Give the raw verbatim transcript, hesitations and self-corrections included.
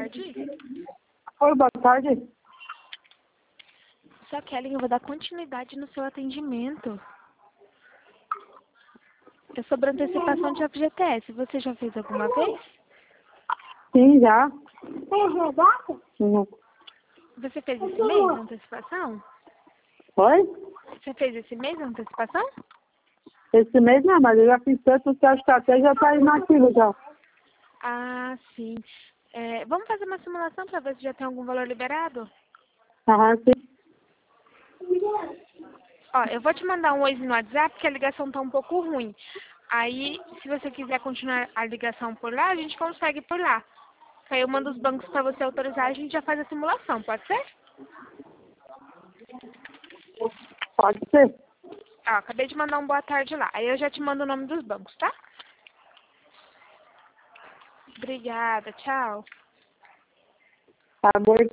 tarde. Oi, boa tarde. Só Kelly, eu vou dar continuidade no seu atendimento. É sobre antecipação de F G T S. Você já fez alguma vez? Sim, já. Uhum. Você fez esse mês a antecipação? Oi? Você fez esse mês a antecipação? Esse mês não, mas eu já fiz tanto que acho que até já tá inativo já. Ah, sim. É, vamos fazer uma simulação para ver se já tem algum valor liberado? Aham, sim. Ó, eu vou te mandar um oizinho no WhatsApp, porque a ligação tá um pouco ruim. Aí, se você quiser continuar a ligação por lá, a gente consegue por lá. Aí eu mando os bancos para você autorizar, a gente já faz a simulação, pode ser? Pode ser. Ó, acabei de mandar um boa tarde lá. Aí eu já te mando o nome dos bancos, tá? Obrigada, tchau. Tá bom.